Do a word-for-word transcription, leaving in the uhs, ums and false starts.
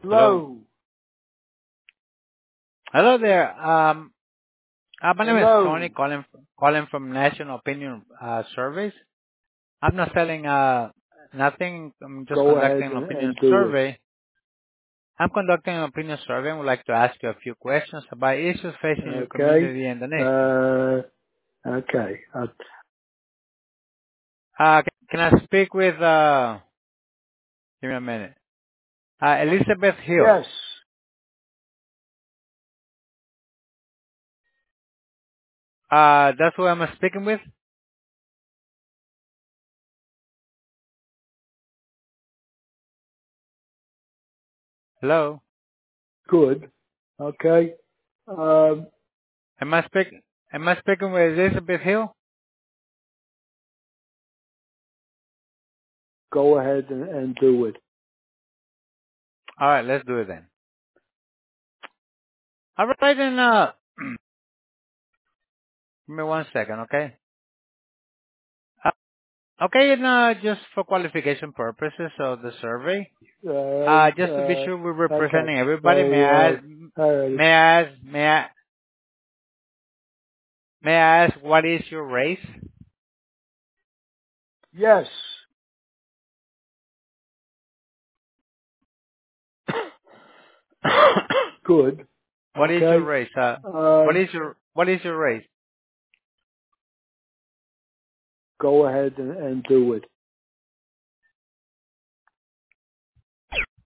Hello. Hello. Hello there. Um, uh, my name is Tony, Hello. calling calling from National Opinion uh, Surveys. I'm not selling uh nothing. I'm just Go ahead conducting an and, opinion and do it. survey. I'm conducting an opinion survey and would like to ask you a few questions about issues facing your Okay. community and the nation. Uh, okay. Uh, Uh, can, can I speak with uh? Give me a minute. Uh, Elizabeth Hill. yes. Uh, that's who I'm speaking with. Hello. Good. Okay. Um, Am I speaking? Am I speaking with Elizabeth Hill? go ahead and, and do it. All right, let's do it then. All right, then. Uh, give me one second, okay? Uh, okay, and uh, just for qualification purposes of the survey, uh, Uh, just to be uh, sure we're okay. representing everybody, may I So, ask, uh, all right. may I ask, may I, may I ask what is your race? Yes. Good. What is your Okay. race? Uh, what Um, is your, what is your race? go ahead and, and do it.